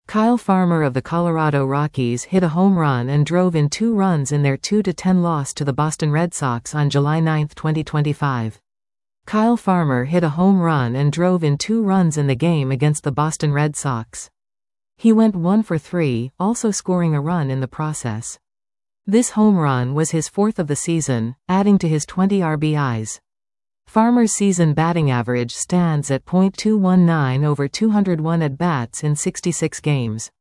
Kyle Farmer of the Colorado Rockies hit a home run and drove in 2 runs in their 2-10 loss to the Boston Red Sox on July 9, 2025. Kyle Farmer hit a home run and drove in 2 runs in the game against the Boston Red Sox. He went 1 for 3, also scoring a run in the process. This home run was his 4th of the season, adding to his 20 RBIs. Farmer's season batting average stands at .219 over 201 at-bats in 66 games.